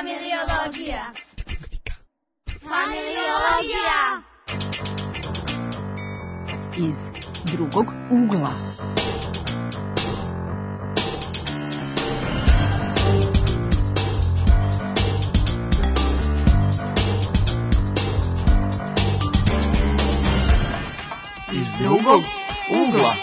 Familiologija. Familiologija. Iz drugog ugla. Iz drugog ugla.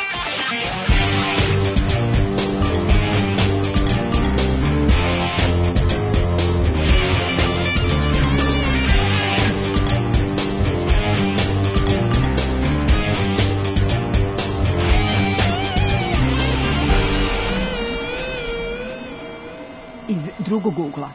Iz drugog ugla.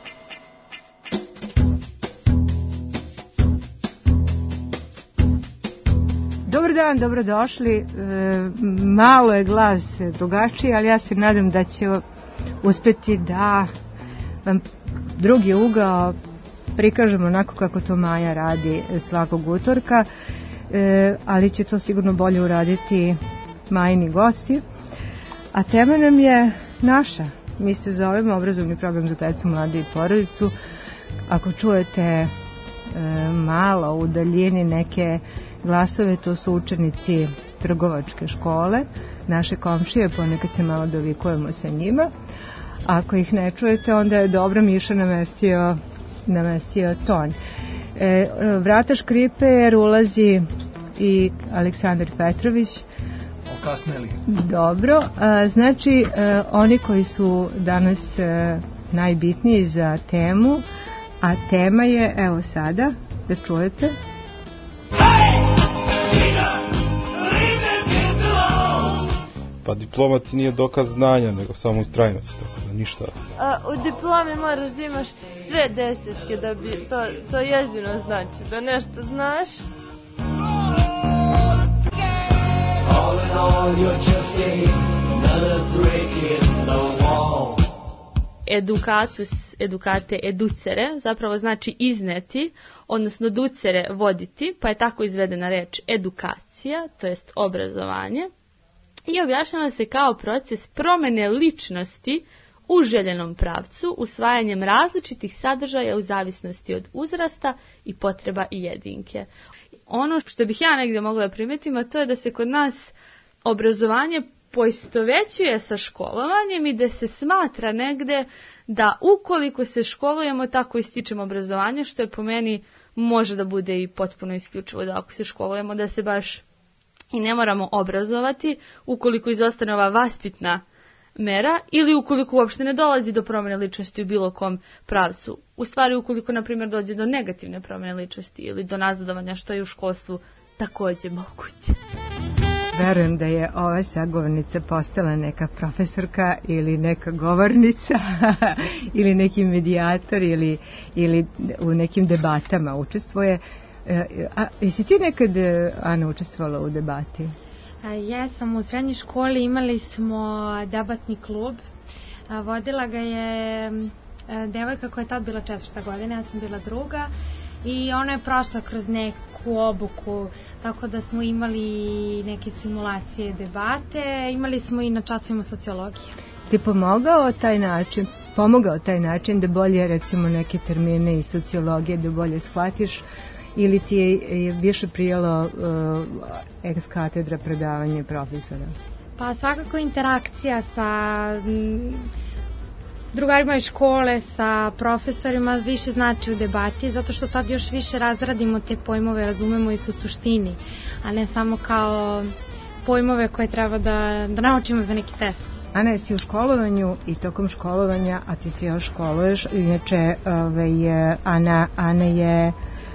Dobar dan, dobrodošli. Malo je glas drugačiji, ali ja se nadam da će uspeti da vam drugi ugao prikažemo onako kako to Maja radi svakog utorka, ali će to sigurno bolje uraditi Majini gosti. A tema nam je naša. Mi se zovemo obrazovni program za decu, mlade i porodicu. Ako čujete malo u daljini neke glasove, to su učenici trgovačke škole, naše komšije, ponekad se malo dovikujemo sa njima. Ako ih ne čujete, onda je dobro Miša namestio ton. Vrata škripe jer ulazi i Aleksandar Petrović. Okasneli. Dobro, znači oni koji su danas najbitniji za temu, a tema je, evo sada, da čujete. Pa diploma ti nije dokaz znanja, nego samo istrajnost, tako da ništa. U diplomi moraš da imaš sve desetke da bi to jedino znači, da nešto znaš. All in all, you're just another brick in the wall. Educatus, educate, educere, zapravo znači izneti, odnosno ducere voditi, pa je tako izvedena reč edukacija, to jest obrazovanje. I objašnjava se kao proces promene ličnosti u željenom pravcu, usvajanjem različitih sadržaja u zavisnosti od uzrasta i potreba i jedinke. Ono što bih ja negdje mogla primetim, a to je da se kod nas obrazovanje poistovećuje sa školovanjem i da se smatra negde da ukoliko se školujemo, tako i stičemo obrazovanje, što je po meni može da bude i potpuno isključivo, da ako se školujemo da se baš i ne moramo obrazovati ukoliko izostane ova vaspitna mera ili ukoliko uopšte ne dolazi do promjene ličnosti u bilo kom pravcu. U stvari ukoliko, na primjer, dođe do negativne promjene ličnosti ili do nazadovanja, što je u školstvu također moguće. Verujem da je ova sagovornica postala neka profesorka ili neka govornica ili neki medijator ili u nekim debatama učestvuje. Jesi ti nekad, Ana, učestvovala u debati? Jesam, u srednjoj školi imali smo debatni klub. Vodila ga je devojka koja je tad bila 4. godina, ja sam bila 2. I ona je prošla kroz neku obuku, tako da smo imali neke simulacije debate, imali smo i na časovima sociologije. Ti pomogao taj način da bolje, recimo, neke termine iz sociologije da bolje shvatiš, ili ti je više prijelo ex katedra predavanje profesora? Pa svakako interakcija sa drugarima iz škole, sa profesorima više znači u debati, zato što tad još više razradimo te pojmove, razumemo ih u suštini, a ne samo kao pojmove koje treba da naučimo za neki test. Ana, jesi u školovanju i tokom školovanja, a ti se još školuješ, inače Ana je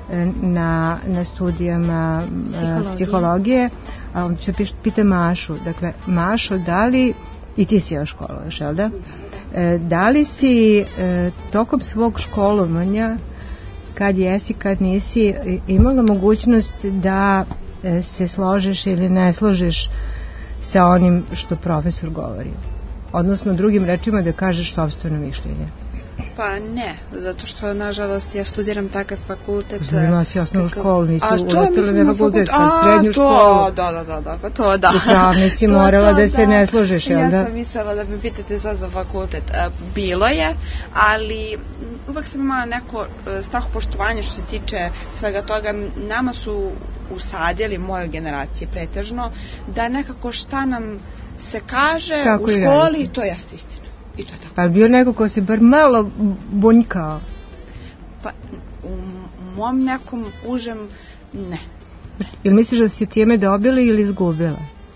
na studijama psihologije, a on će pita Mašu. Dakle, Mašo, da li, i ti se još školuješ, jel da? Da li si tokom svog školovanja, kad jesi, kad nisi, imala mogućnost da se složiš ili ne složiš sa onim što profesor govori? Odnosno, drugim rečima, da kažeš sopstveno mišljenje. Pa ne, zato što nažalost ja studiram takav fakultet. Ima si osnovnu školu, nisi uletila na fakultet, srednju školu. Da, pa to da. U pravni si morala da se ne složiš, jel da? Ja sam mislila da me pitate sad za fakultet. Bilo je, ali uvek sam imala neko strahopoštovanje što se tiče svega toga. Nama su usadili, moje generacije pretežno, da nekako šta nam se kaže u školi, to jeste istina. I to je tako. Pa bio neko ko se bar malo bunjkao? Pa u mom nekom užem ne. Ili misliš da si time dobila ili izgubila?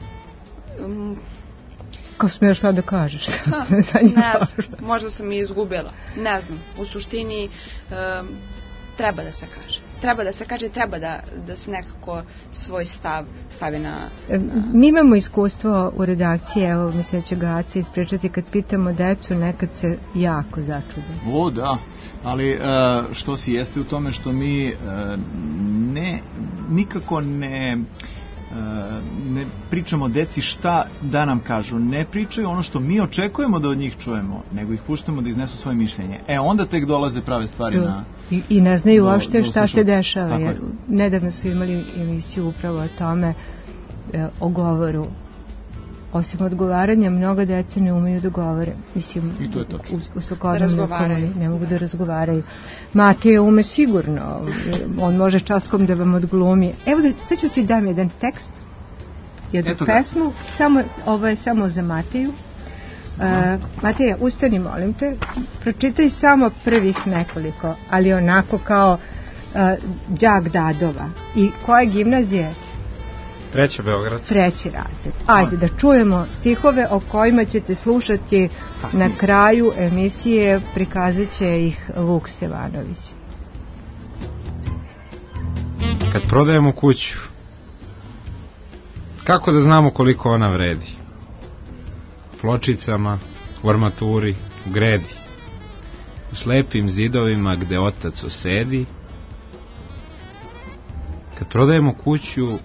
Kao smiješ šta da kažeš? Ne znam, možda sam i izgubila. Ne znam, u suštini treba da se kaže. Treba da se nekako svoj stav stavi na... Mi imamo iskustvo u redakciji, evo mislim da će Gaca ispričati, kad pitamo decu, nekad se jako začude. O, da, ali što si jeste u tome što mi nikako ne pričamo deci šta da nam kažu, ne pričaju ono što mi očekujemo da od njih čujemo, nego ih puštamo da iznesu svoje mišljenje. Onda tek dolaze prave stvari na... I ne znaju uopšte šta se dešava. Jer nedavno su imali emisiju upravo o tome, o govoru. Osim odgovaranja, mnoga deca ne umeju da govore. Mislim, i to je točno. U svakodnevnoj okolini ne mogu da razgovaraju. Matija ume sigurno. On može časkom da vam odglumi. Evo da, sad ću ti dam jedan tekst, jednu pesmu. Ovo je samo za Matiju. Matija, ustani, molim te. Pročitaj samo prvih nekoliko, ali onako kao đak Dadova. I koje gimnazije? Treća Beograd. Treći razred. Ajde da čujemo stihove o kojima ćete slušati na kraju emisije, prikazat će ih Vuk Stevanović. Kad prodajemo kuću, kako da znamo koliko ona vredi? Pločicama, u armaturi, u gredi, u slepim zidovima gde otac osedi. Kad prodajemo kuću,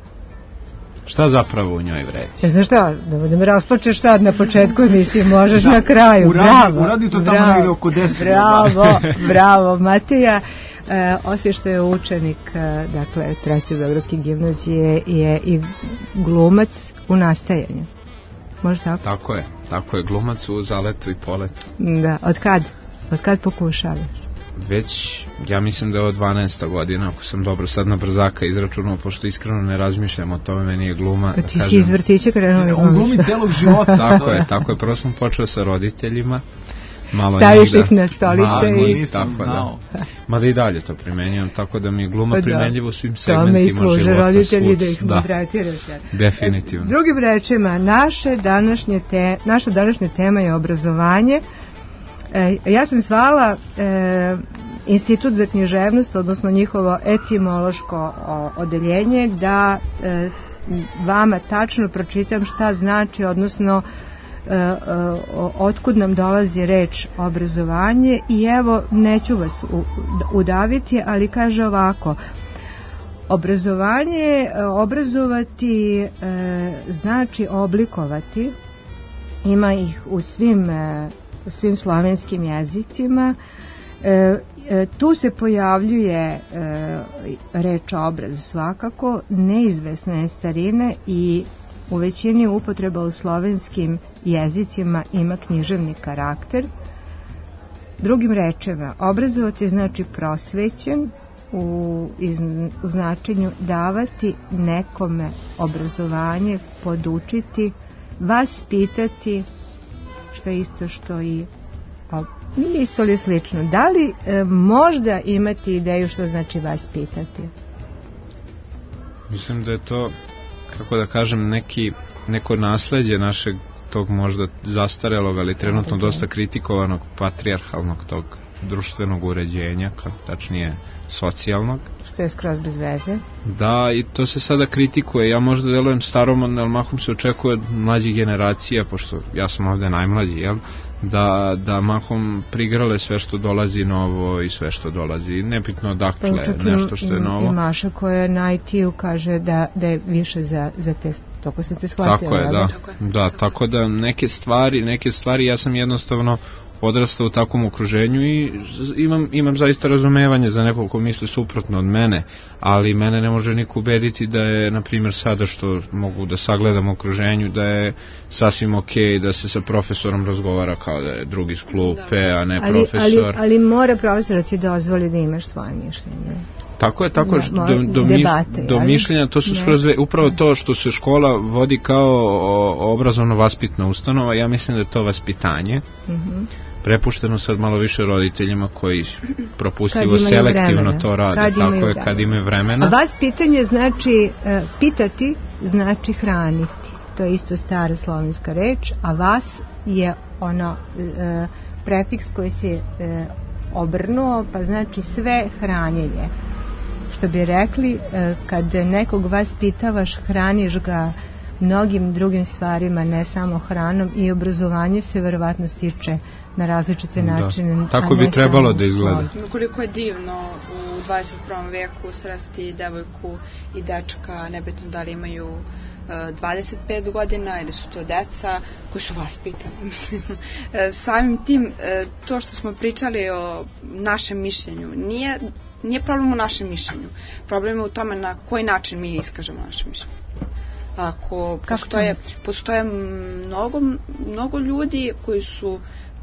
šta zapravo u njoj vredi? Znaš šta, da me raspočeš sad na početku emisije, možeš na kraju. Uradi to tamo negdje oko 10. Bravo, Matija. Osim što je učenik, dakle, treće Beogradske gimnazije, je i glumac u nastajanju. Može tako? Tako je, glumac u zaletu i poletu. Da, od kad pokušavaš? Već, ja mislim da je od 12. godina, ako sam dobro sad na brzaka izračunao, pošto iskreno ne razmišljam o tome, meni je gluma... Da ti si iz vrtića krenuo. On glumi celog života. Tako je, prvo sam počeo sa roditeljima. Staviš ih na stolice i... Tako da. Mada i dalje to primenjujem, tako da mi je gluma primenljiva u svim segmentima života. Tome i služe roditelji da ih maltretirate. Definitivno. Drugim rečima, naša današnja tema je obrazovanje. Ja sam zvala Institut za književnost, odnosno njihovo etimološko odeljenje, da vama tačno pročitam šta znači, odnosno otkud nam dolazi reč obrazovanje. I evo, neću vas udaviti, ali kaže ovako: obrazovanje, obrazovati znači oblikovati. Ima ih u svim slovenskim jezicima. Tu se pojavljuje reč obraz svakako, neizvesna je starine i u većini upotreba u slovenskim jezicima ima književni karakter. Drugim rečima, obrazovati znači prosvećen u značenju davati nekome obrazovanje, podučiti, vaspitati, što je isto što i nije isto li slično. Da li možda imati ideju što znači vaspitati? Mislim da je to, kako da kažem, neko nasleđe našeg tog možda zastarelog, ali trenutno dosta kritikovanog patrijarhalnog tog društvenog uređenja, tačnije socijalnog. Što je skroz bez veze. Da, i to se sada kritikuje. Ja možda delujem staromodno, ali mahom se očekuje od mlađih generacija, pošto ja sam ovde najmlađi, jel? Da mahom prigrale sve što dolazi novo i sve što dolazi. Nebitno odakle, nešto što je novo. I Maša koja je na IT-u kaže da je više za te, toko sam te shvatila. Tako je, da. Tako da neke stvari ja sam jednostavno odrastao u takvom okruženju i imam zaista razumevanje za nekog ko misli suprotno od mene, ali mene ne može niko ubediti da je, na primjer, sada što mogu da sagledam okruženju, da je sasvim okej da se sa profesorom razgovara kao da je drugi iz klupe, a ne profesor. Ali mora profesor ti dozvoli da imaš svoje mišljenje. Tako je, do mišljenja, to su upravo to što se škola vodi kao obrazovno-vaspitna ustanova, ja mislim da je to vaspitanje, prepušteno sad malo više roditeljima koji propustivo selektivno to rade, kad imaju vremena. A vaspitanje znači, pitati znači hraniti, to je isto stara slovenska reč, a vas je ono prefiks koji se obrnuo, pa znači sve hranjenje. Što bi rekli, kad nekog vas pitavaš, hraniš ga mnogim drugim stvarima, ne samo hranom, i obrazovanje se verovatno stiče na različite načine. Tako bi trebalo da izgleda. Koliko je divno u 21. veku sresti devojku i dečka, nebitno da li imaju 25 godina ili su to deca koji su vaspitani, mislim. Samim tim, to što smo pričali o našem mišljenju, nije problem u našem mišljenju. Problem je u tome na koji način mi iskažemo naše mišljenje. Ako postoje mnogo ljudi koji su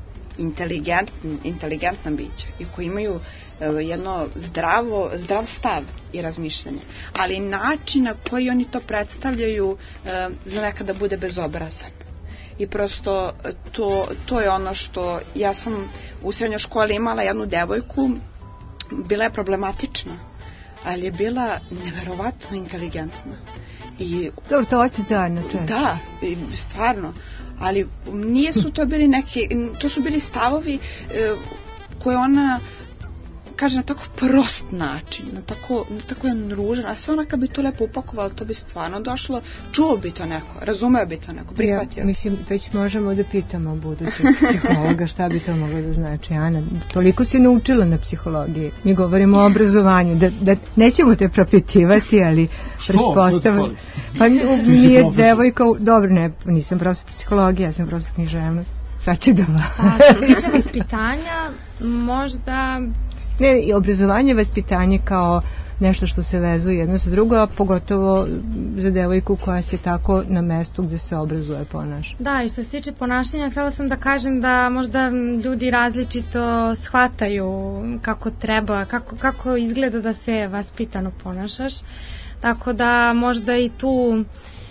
inteligentna bića i koji imaju jedno zdrav stav i razmišljanje, ali način na koji oni to predstavljaju zna nekada bude bezobrazan. I prosto to je ono što ja sam u srednjoj školi imala jednu devojku, bila je problematična, ali je bila neverovatno inteligentna. Dobro, to hoće zajedno često. Da, stvarno. Ali nisu to bili to su bili stavovi koje ona kaže na tako prost način, na tako jedan ružan, a sve ona kad bi to lepo upakovala, to bi stvarno došlo, čuo bi to neko, razumeo bi to neko, prihvatio. Ja, mislim, već možemo da pitamo budućeg psihologa šta bi to moglo da znači. Ana, toliko si naučila na psihologiji, mi govorimo o obrazovanju, da nećemo te propitivati, ali pretpostavljam. Pa nije devojka, dobro, ne, nisam profesor psihologije, ja sam profesor književnosti. Šta će da va? Tiče vaspitanja, možda... Ne, i obrazovanje, vaspitanje kao nešto što se vezuje jedno sa drugo, a pogotovo za devojku koja se tako na mestu gde se obrazuje ponaša. Da, i što se tiče ponašanja, htjela sam da kažem da možda ljudi različito shvataju kako treba, kako izgleda da se vaspitano ponašaš, tako da možda i tu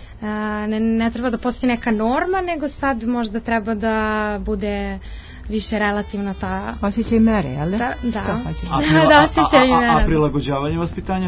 ne treba da postoji neka norma, nego sad možda treba da bude više relativno ta... Osjećaj mere, jel da? Da, osjećaj mere. A prilagođavanje vaspitanja?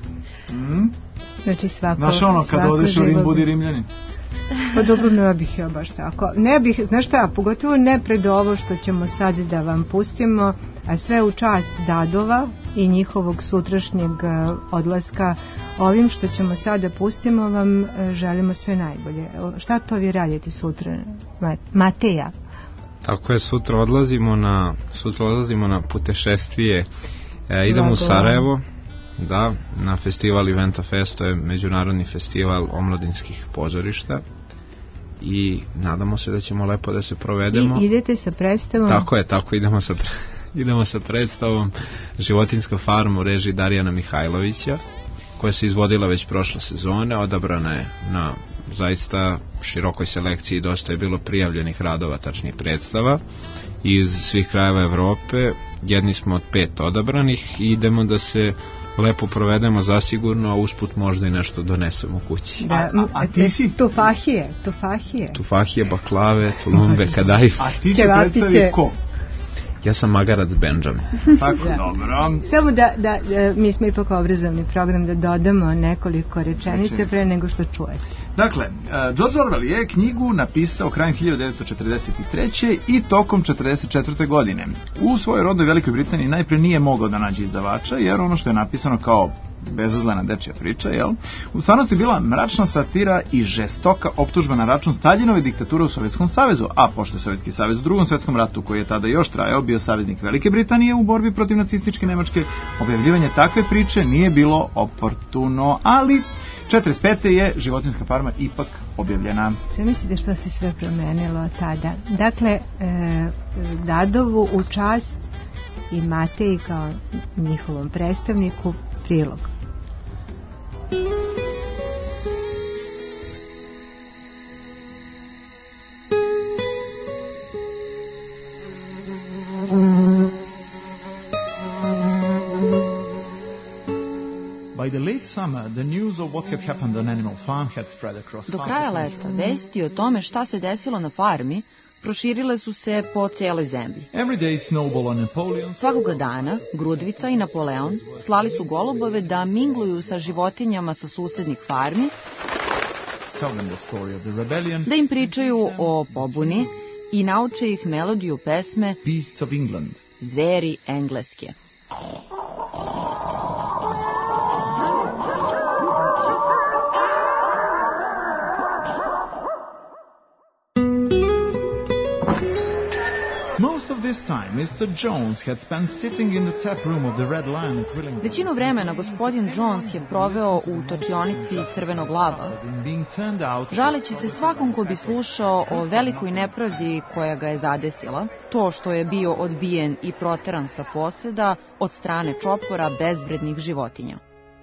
Znači svako... Znaš ono, kad odeš u Rim, budi Rimljanin. Pa dobro, ne bih ja baš tako. Ne bih, znaš šta, pogotovo ne pred ovo što ćemo sad da vam pustimo, a sve u čast dadova i njihovog sutrašnjeg odlaska. Ovim što ćemo sad da pustimo vam želimo sve najbolje. Šta to vi radite sutra, Mateja? Tako je, sutra odlazimo na putešestvije. Idemo u Sarajevo, da, na festival Eventa Fest, to je međunarodni festival omladinskih pozorišta, i nadamo se da ćemo lepo da se provedemo. I idete sa predstavom? Tako, idemo sa predstavom Životinjska farma u režiji Darijana Mihajlovića, koja se izvodila već prošle sezone, odabrana je na zaista širokoj selekciji, dosta je bilo prijavljenih radova, tačnije predstava iz svih krajeva Evrope. Jedni smo od 5 odabranih i idemo da se lepo provedemo zasigurno, a usput možda i nešto donesemo kući. A ti si? Tufahije, baklave, tulumbe, kadajf. A ti si predstavi ko? Ja sam magarac Benjamin. Tako, dobro. Samo da mi smo ipak obrazovni program, da dodamo nekoliko rečenice pre nego što čujete. Dakle, George Orwell je knjigu napisao krajem 1943. i tokom 1944. godine. U svojoj rodnoj Velikoj Britaniji najpre nije mogao da nađe izdavača, jer ono što je napisano kao bezazlena dečja priča, u stvarnosti bila mračna satira i žestoka optužba na račun Staljinove diktature u Sovjetskom savezu, a pošto je Sovjetski savez u Drugom svjetskom ratu, koji je tada još trajao, bio saveznik Velike Britanije u borbi protiv nacističke Nemačke, objavljivanje takve priče nije bilo oportuno, ali 45. je Životinjska farma ipak objavljena. Sve mislite što se sve promenilo od tada? Dakle, Dadovu u čast i Mateji kao njihovom predstavniku prilog. By the late summer, the news of what had happened on Animal Farm had spread across. Do kraja leta vesti o tome šta se desilo na farmi proširile su se po cijeloj zemlji. Every day Snowball and Napoleon. Svakoga dana Grudvica i Napoleon slali su golubove da mingluju sa životinjama sa susednih farmi, Tell them the story of the rebellion. Da im pričaju o pobuni i nauče ih melodiju pesme Beasts of England. Zveri engleske. Most of this time, Mr. Jones had spent sitting in the tap room of the Red Lion at Willingdon. Većinu vremena gospodin Jones je proveo u točionici Crvenog lava, žaleći se svakom ko bi slušao o velikoj nepravdi koja ga je zadesila, to što je bio odbijen i proteran sa poseda od strane čopora bezvrednih životinja.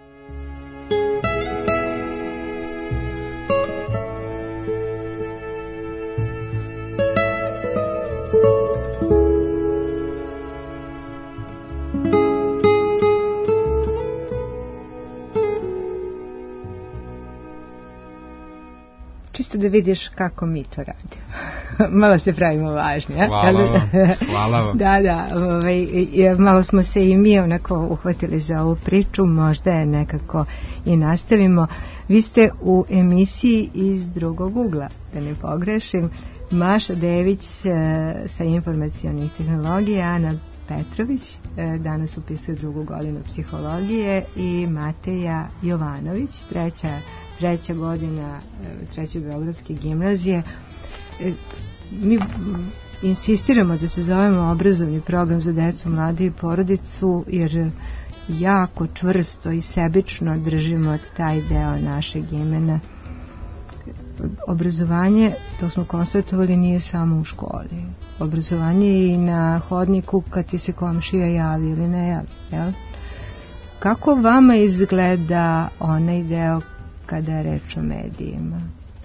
Čisto da vidiš kako mi to radimo. Malo se pravimo važni. Hvala vam. Da, malo smo se i mi onako uhvatili za ovu priču, možda je nekako i nastavimo. Vi ste u emisiji Iz drugog ugla, da ne pogrešim. Maša Dević sa informacionih tehnologija, Ana Petrović, danas upisuje 2. godinu psihologije, i Mateja Jovanović, treća godina Treće Beogradske gimnazije. Mi insistiramo da se zovemo obrazovni program za decu, mlade i porodicu, jer jako čvrsto i sebično držimo taj deo našeg imena. Obrazovanje, to smo konstatovali, nije samo u školi. Obrazovanje je i na hodniku kad ti se komšija javi ili ne javi. Jel? Kako vama izgleda onaj deo kada je reč o medijima?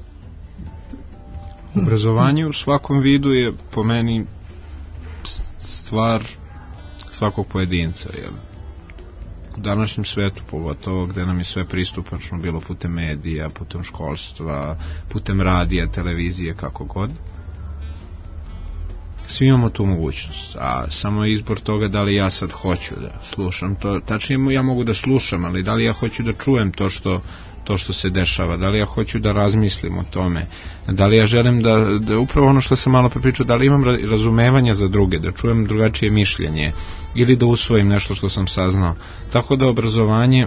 Obrazovanje u svakom vidu je po meni stvar svakog pojedinca. Jer u današnjem svetu, pogotovo gde nam je sve pristupačno, bilo putem medija, putem školstva, putem radija, televizije, kako god, svi imamo tu mogućnost, a samo je izbor toga da li ja sad hoću da slušam to. Tačnije, ja mogu da slušam, ali da li ja hoću da čujem to što se dešava, da li ja hoću da razmislim o tome, da li ja želim da upravo ono što sam malo prepričao, da li imam razumevanja za druge, da čujem drugačije mišljenje ili da usvojim nešto što sam saznao. Tako da obrazovanje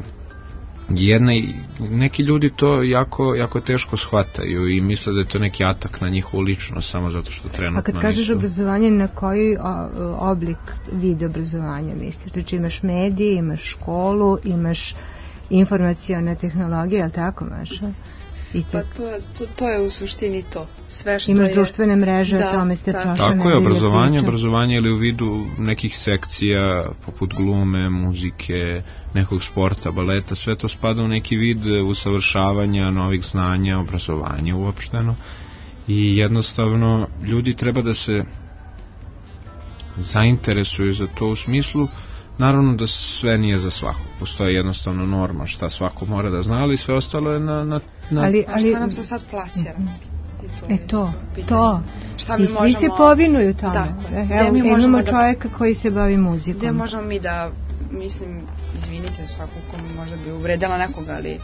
neki ljudi to jako teško shvataju i misle da je to neki atak na njihovu ličnost samo zato što trenutno nisu. A kad kažeš obrazovanje, na koji oblik vid obrazovanja misliš? Znači imaš medije, imaš školu, imaš informacione tehnologije, je li tako, Maša? Pa to je u suštini to. Sve što imaš društvene mreže, o tome ste prošle. Tako je, obrazovanje ili u vidu nekih sekcija poput glume, muzike, nekog sporta, baleta, sve to spada u neki vid usavršavanja novih znanja, obrazovanja uopšteno, i jednostavno ljudi treba da se zainteresuju za to u smislu. Naravno da sve nije za svakog, postoji jednostavno norma šta svako mora da zna, ali sve ostalo je na... Ali šta nam se sad plasira? To. I svi se povinuju tome. Evo, imamo čovjeka koji se bavi muzikom. Gde možemo mi da, mislim, izvinite svakog ko možda bi uvredila nekoga, ali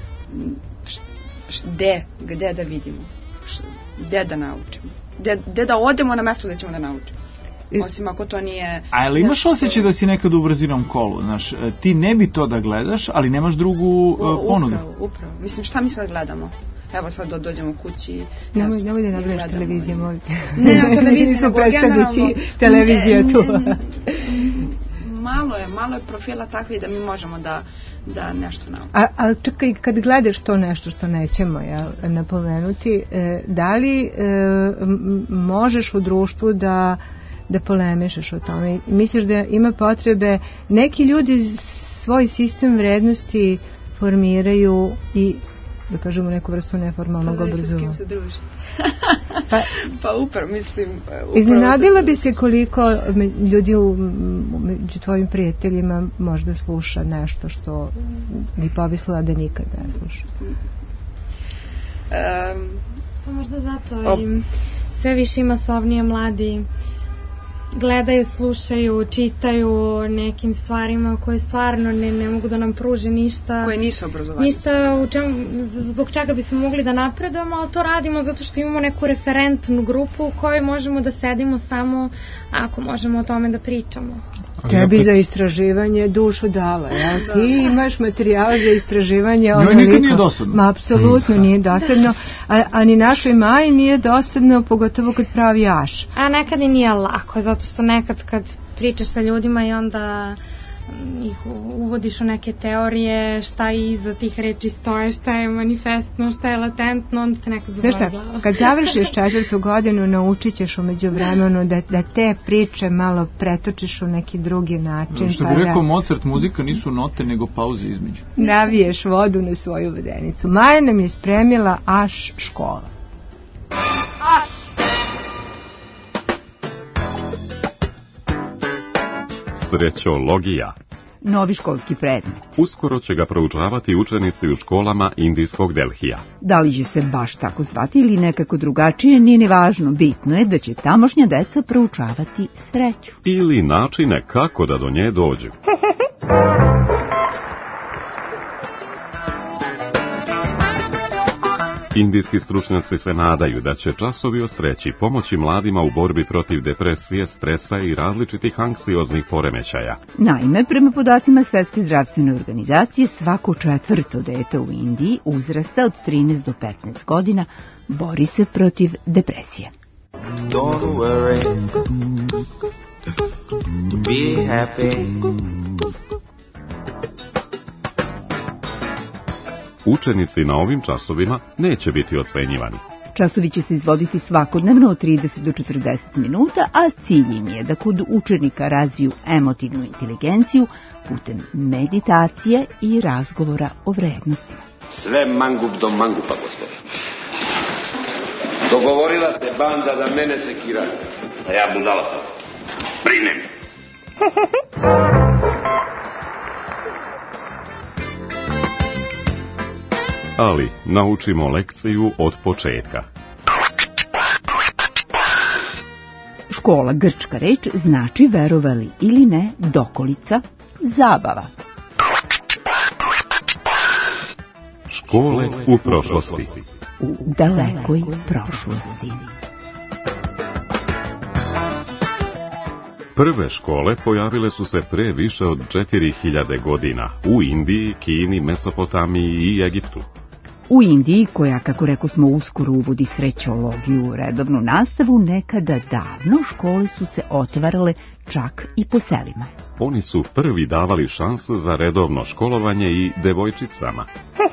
gde da vidimo? Gde da naučimo? Gde da odemo na mesto gde ćemo da naučimo? Osim ako to nije... Ali imaš osjećaj da si nekad u brzinom kolu, znaš, ti ne bi to da gledaš, ali nemaš drugu ponudu. Upravo. Mislim, šta mi sad gledamo? Evo sad dođemo kući... Nemoj da nagledaš televizije, molite. Ne, na televiziji su predstavnici televizije tu. malo je profila takvi da mi možemo da nešto naučimo. A čekaj, kad gledaš to nešto što nećemo napomenuti, da li možeš u društvu da polemišeš o tome? Misliš da ima potrebe, neki ljudi svoj sistem vrednosti formiraju i, da kažemo, neku vrstu neformalnog obrazovanja. Pa s kim se druži. Pa upravo, mislim... Iznenadila bi se koliko ljudi među tvojim prijateljima možda sluša nešto što bi pomislila da nikad ne sluša. Možda zato i sve više masovnije mladi gledaju, slušaju, čitaju nekim stvarima koje stvarno ne mogu da nam pruže ništa. Koje nisu obrazovanje. Ništa zbog čega bismo mogli da napredujemo, ali to radimo zato što imamo neku referentnu grupu u kojoj možemo da sedimo samo ako možemo o tome da pričamo. Tebi za istraživanje dušu dala, ja? Ti imaš materijal za istraživanje. Njoj nikad nije dosadno. Apsolutno nije dosadno, a ni našoj Maji nije dosadno, pogotovo kad pravi jaš. A nekad i nije lako, zato što nekad kad pričaš sa ljudima i onda ih uvodiš u neke teorije, šta iza tih reči stoje, šta je manifestno, šta je latentno, onda se nekad zaboli glava. Kad završiš 4. godinu, naučit ćeš umeđu vremenu da te priče malo pretočiš u neki drugi način. Što bi rekao Mozart, muzika nisu note, nego pauze između. Naviješ vodu na svoju vodenicu. Maja nam je spremila Aš škola. Srećologija. Novi školski predmet. Uskoro će ga proučavati učenici u školama indijskog Delhija. Da li će se baš tako zvati ili nekako drugačije, nije ni važno. Bitno je da će tamošnja deca proučavati sreću. Ili načine kako da do nje dođu. Indijski stručnjaci se nadaju da će časovi o sreći pomoći mladima u borbi protiv depresije, stresa i različitih anksioznih poremećaja. Naime, prema podacima Svjetske zdravstvene organizacije, svako 4. dete u Indiji uzrasta od 13 do 15 godina bori se protiv depresije. Don't worry, be happy. Učenici na ovim časovima neće biti ocenjivani. Časovi će se izvoditi svakodnevno od 30 do 40 minuta, a cilj im je da kod učenika razviju emotivnu inteligenciju putem meditacije i razgovora o vrednostima. Sve mangup do mangupa, gospode. Dogovorila se banda da mene sekira. A ja budala. Brinem. Ali naučimo lekciju od početka. Škola, grčka reč, znači, verovali ili ne, dokolica, zabava. Škole u prošlosti. U dalekoj prošlosti. Prve škole pojavile su se pre više od 4000 godina u Indiji, Kini, Mesopotamiji i Egiptu. U Indiji, koja, kako reko smo, uskoro uvodi srećologiju u redovnu nastavu, nekada davno škole su se otvarale čak i po selima. Oni su prvi davali šansu za redovno školovanje i devojčicama.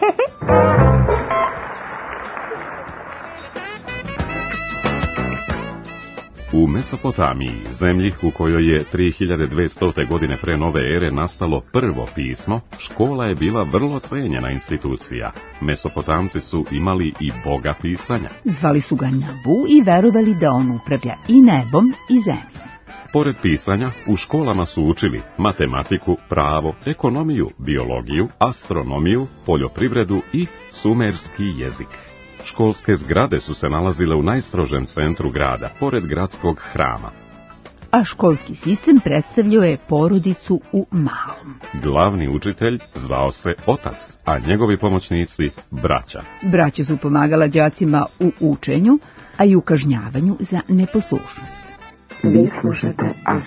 U Mesopotamiji, zemlji u kojoj je 3200. godine pre nove ere nastalo prvo pismo, škola je bila vrlo cenjena institucija. Mesopotamci su imali i boga pisanja. Zvali su ga Nabu i verovali da on upravlja i nebom i zemljom. Pored pisanja, u školama su učili matematiku, pravo, ekonomiju, biologiju, astronomiju, poljoprivredu i sumerski jezik. Školske zgrade su se nalazile u najstrožem centru grada, pored gradskog hrama. A školski sistem predstavljao je porodicu u malom. Glavni učitelj zvao se otac, a njegovi pomoćnici braća. Braća su pomagala đacima u učenju, a i u kažnjavanju za neposlušnost. Vi slušate Aš.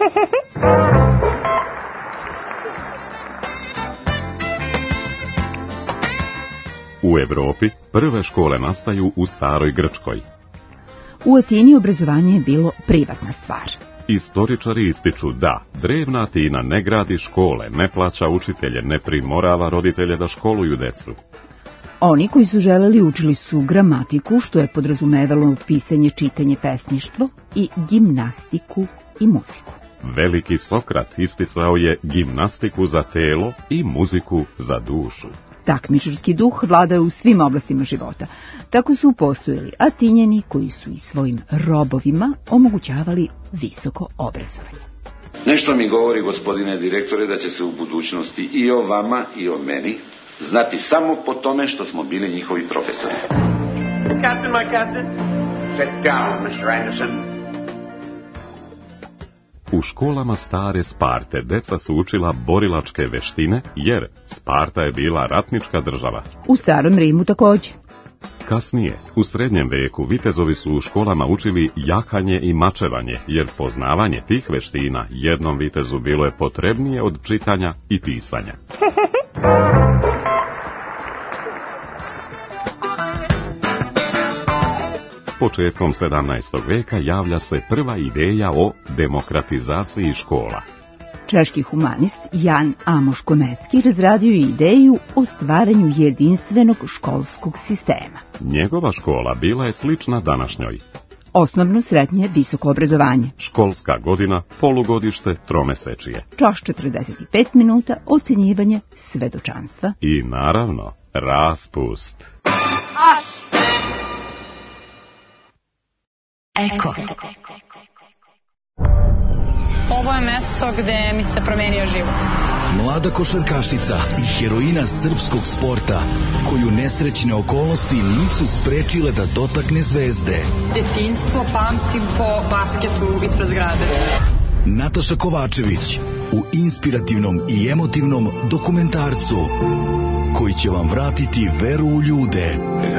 U Evropi prve škole nastaju u staroj Grčkoj. U Atini obrazovanje je bilo privatna stvar. Istoričari ističu da drevna Atina ne gradi škole, ne plaća učitelje, ne primorava roditelje da školuju decu. Oni koji su želeli učili su gramatiku, što je podrazumevalo pisanje, čitanje, pesništvo, i gimnastiku i muziku. Veliki Sokrat isticao je gimnastiku za telo i muziku za dušu. Takmičarski duh vlada u svim oblastima života. Tako su postojali Atinjani koji su i svojim robovima omogućavali visoko obrazovanje. Nešto mi govori, gospodine direktore, da će se u budućnosti i o vama i o meni znati samo po tome što smo bili njihovi profesori. Captain, my captain. Sit down, Mr. Anderson. U školama stare Sparte deca su učila borilačke veštine, jer Sparta je bila ratnička država. U starom Rimu također. Kasnije, u srednjem veku, vitezovi su u školama učili jahanje i mačevanje, jer poznavanje tih veština jednom vitezu bilo je potrebnije od čitanja i pisanja. Početkom 17. veka javlja se prva ideja o demokratizaciji škola. Češki humanist Jan Amos Komenski razradio je ideju o stvaranju jedinstvenog školskog sistema. Njegova škola bila je slična današnjoj. Osnovno, srednje, visoko obrazovanje. Školska godina, polugodište, tromesečije. Čas 45 minuta, ocenjivanje svedočanstva. I naravno, raspust. Eko. Ovo je mesto gde mi se promenio život. Mlada košarkašica i heroina srpskog sporta, koju nesrećne okolnosti nisu sprečile da dotakne zvezde. Detinjstvo pamtim po basketu ispred zgrade. Nataša Kovačević u inspirativnom i emotivnom dokumentarcu koji će vam vratiti veru u ljude.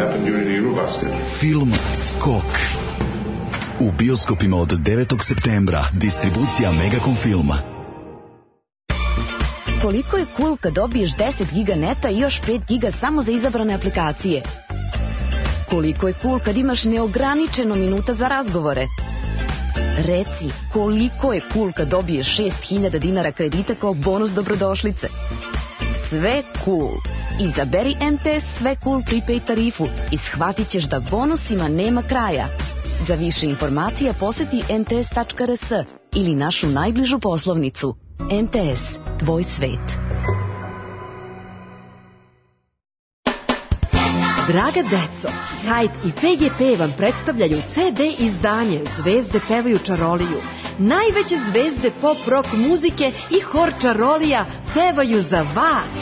Film Skok. U bioskopima od 9. septembra, distribucija Megacom filma. Koliko je cool kad dobiješ 10 giga neta i još 5 giga samo za izabrane aplikacije? Koliko je cool kad imaš neograničeno minuta za razgovore? Reci, koliko je cool kad dobiješ 6.000 dinara kredita kao bonus dobrodošlice? Sve cool. Izaberi MTS Sve cool prepaid tarifu i shvatit ćeš da bonusima nema kraja. Za više informacija poseti mts.rs ili našu najbližu poslovnicu. MTS, tvoj svet. Draga deco, Hype i PGP vam predstavljaju CD izdanje Zvezde pevaju čaroliju. Najveće zvezde pop rock muzike i hor čarolija pevaju za vas.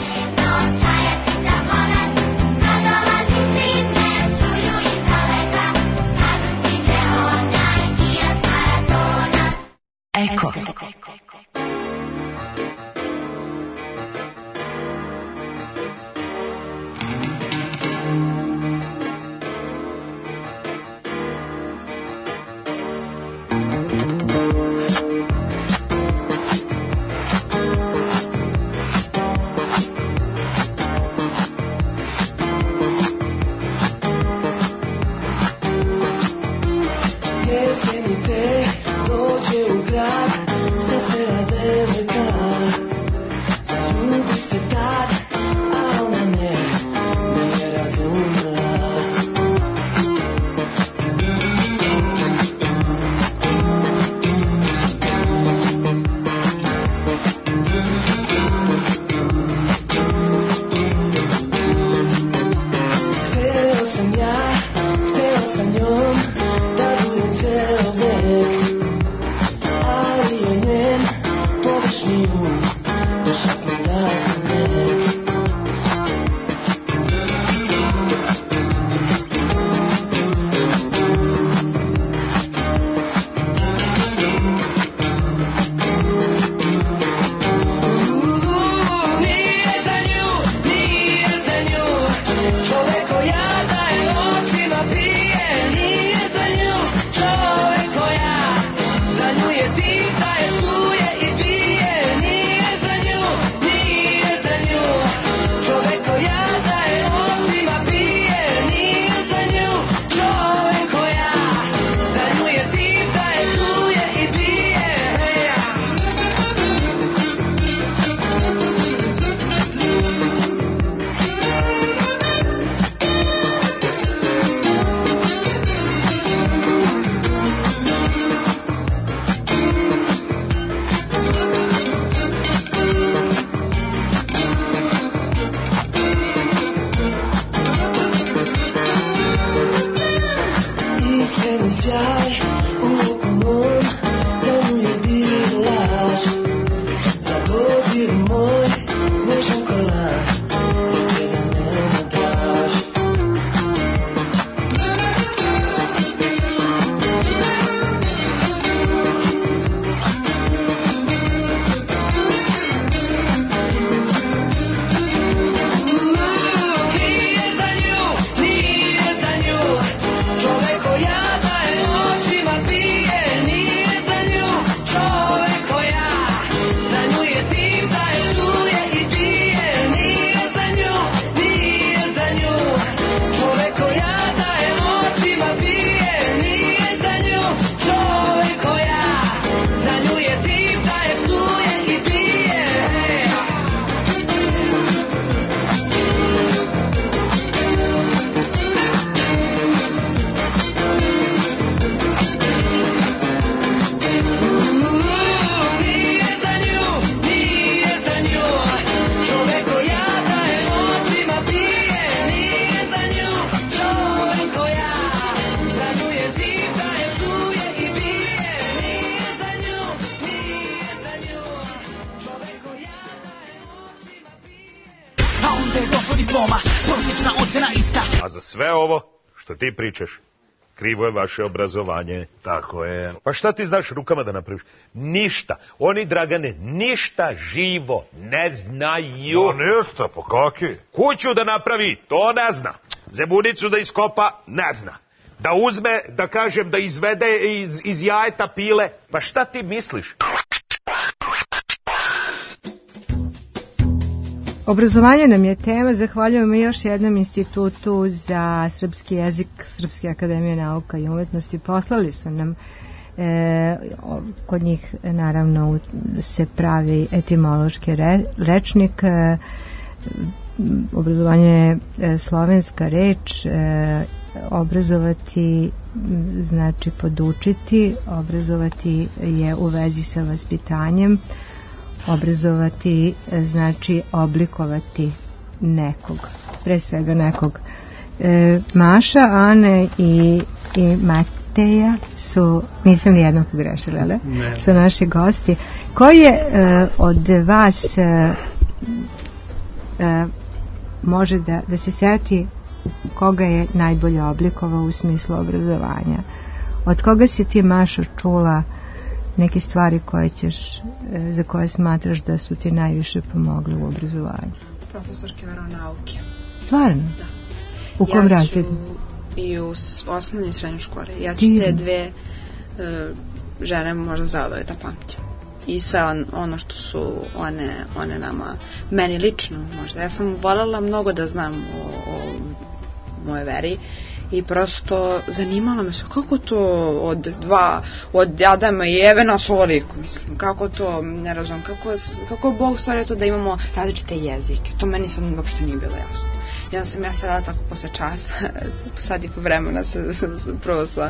Eko. Jesen i te dođe u grad, sve se sve ovo što ti pričaš, krivo je vaše obrazovanje. Tako je. Pa šta ti znaš rukama da napraviš? Ništa. Oni, Dragane, ništa živo ne znaju. No ništa, pa kaki? Kuću da napravi, to ne zna. Zemunicu da iskopa, ne zna. Da uzme, da kažem, da izvede iz jajeta pile. Pa šta ti misliš? Obrazovanje nam je tema, zahvaljujemo još jednom Institutu za srpski jezik Srpske akademije nauka i umetnosti. Poslali su nam, kod njih naravno se pravi etimološki rečnik, obrazovanje je slovenska reč, obrazovati znači podučiti, obrazovati je u vezi sa vaspitanjem, obrazovati znači oblikovati nekog, pre svega nekog. Maša, Ane i Mateja su, nisam nijednom pogrešila, ali? Ne. Su naši gosti. Koji je od vas može da se seti koga je najbolje oblikovao u smislu obrazovanja? Od koga si ti, Mašo, čula neke stvari koje ćeš, za koje smatraš da su ti najviše pomogli u obrazovanju? Profesorke veronauke. Stvarno? Da. U kom razredu? I u osnovnoj i srednjoj školi. Ja ću te dve žene možda zauvek da pamtim. I sve ono što su one nama, meni lično možda. Ja sam voljela mnogo da znam o moje veri i prosto zanimalo me se kako to od Adama i Eve na svoliku, mislim, kako to, ne razumem, kako je Bog stvorio to da imamo različite jezike, to meni sad uopšte nije bilo jasno. I onda sam ja sedala tako posle časa, sad i po vremena prvo sa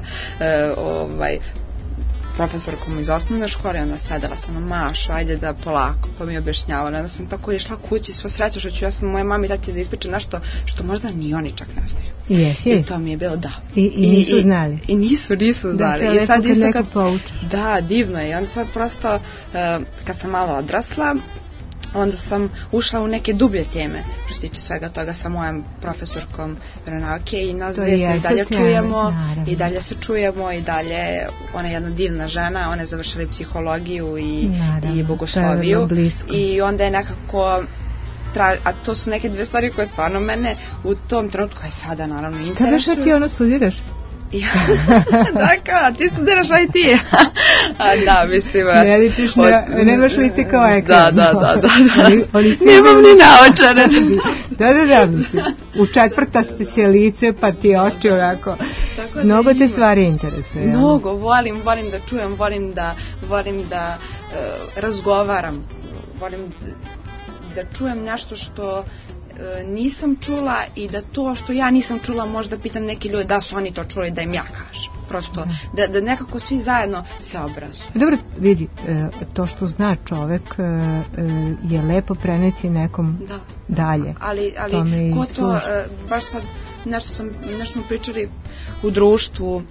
profesorkom iz osnovne škole, onda sedela sam na Mašu, ajde da polako, pa mi je objašnjavala. Onda sam tako išla kući, sva sreća što ću ja sam moje mami i tati da ispričam nešto što možda ni oni čak ne znaju. Yes. I to mi je bilo da. I nisu znali. I nisu znali. Da, to je lepo kad neko pouče. Da, divno je. I onda sad prosto, kad sam malo odrasla, onda sam ušla u neke dublje teme što se tiče svega toga sa mojom profesorkom veronauke i nas dve se i dalje čujemo, i dalje se čujemo, i dalje ona je jedna divna žena, ona je završila psihologiju i bogosloviju i onda je nekako a to su neke dve stvari koje stvarno mene u tom trenutku, a i sada naravno interesuju. Kada što ti ono studiraš? Da, kao, ti studiraš IT. Da, mislim. Ne ličiš, nemaš lice kao ekran. Da. Nemam ni naočare. Da, mislim. U četvrta ste se lice, pa ti oči onako. Mnogo te stvari interesuje. Mnogo, volim da čujem, volim da razgovaram, volim da čujem nešto što nisam čula i da to što ja nisam čula možda pitam neki ljudi da su oni to čuli da im ja kažem. Prosto da nekako svi zajedno se obrazuju. Dobro, vidi, to što zna čovek je lepo preneti nekom dalje. Ali ko to, baš sad nešto smo pričali u društvu,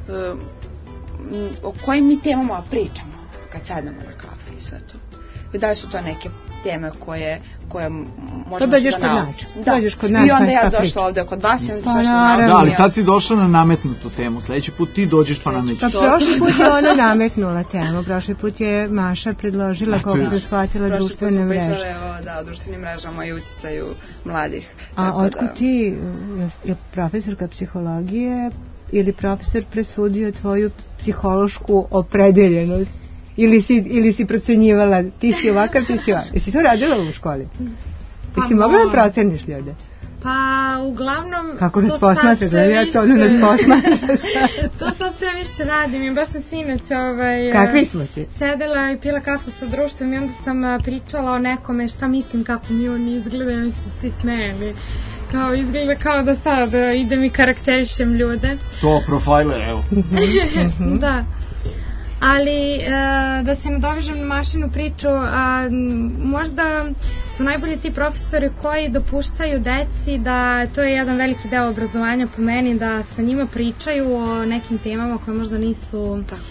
o kojim mi temama pričamo kad sednemo na kafe i sve to. Da li su to neke teme koje možemo da naučimo. Dođeš kod nas. I onda ja došla ovde kod vas i onda došla na... Da, ali sad si došla na nametnutu temu. Sledeći put ti dođeš pa namećeš. Prošli put je ona nametnula temu. Prošli put je Maša predložila kako se shvatila društvene mreže. Prošli put smo pričale o društvenim mrežama i uticaju mladih. A otkud ti, je profesorka psihologije ili profesor presudio tvoju psihološku opredeljenost? Ili si procenjivala, ti si ovakav, ti si ovakav. Jesi to radila u školi? Jesi mogla da proceniš ljude? Pa, uglavnom... Kako nas posmatra, da ja to nas posmatra. To sad sve više radim i baš sam sinoć kakvi smo ti? Sedela i pila kafu sa društvom i onda sam pričala o nekome šta mislim kako mi oni izgledaju, oni su svi smejeli. Kao izgleda kao da sad idem i karakterišem ljude. To profiler, evo. Da. Ali da se nadovežem na Mašinu priču, možda su najbolji ti profesori koji dopuštaju deci da to je jedan veliki deo obrazovanja po meni, da sa njima pričaju o nekim temama koje možda nisu